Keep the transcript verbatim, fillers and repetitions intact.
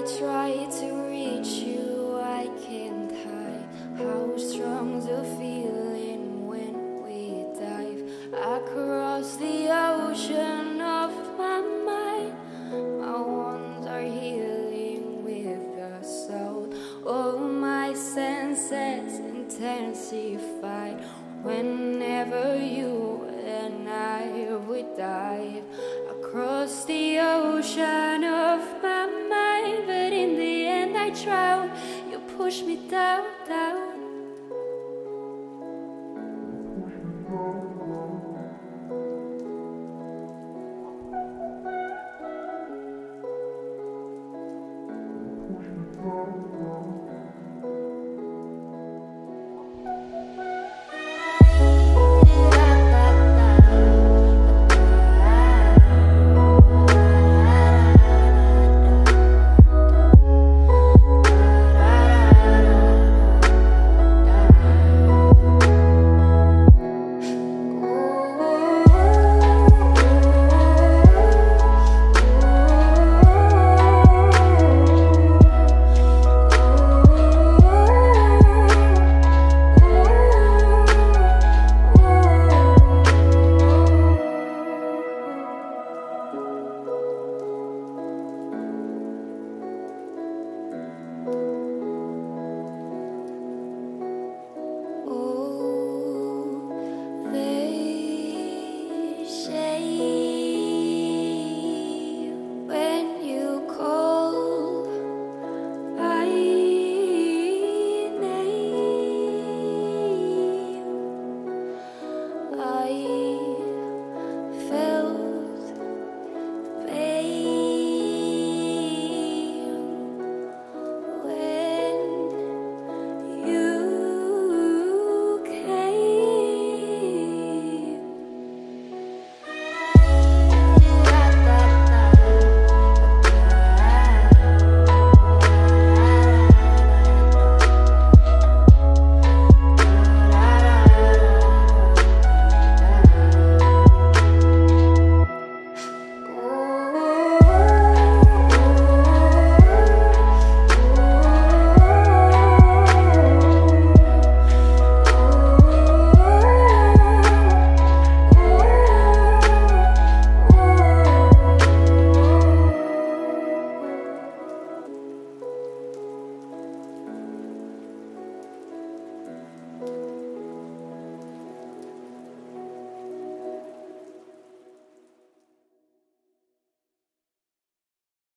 try to reach you, I can't hide how strong the feeling when we dive across the ocean of my mind. My wounds are healing with the sound. All my senses intensified whenever you and I would dive across the ocean of my mind. But in the end I drown. You push me down, down.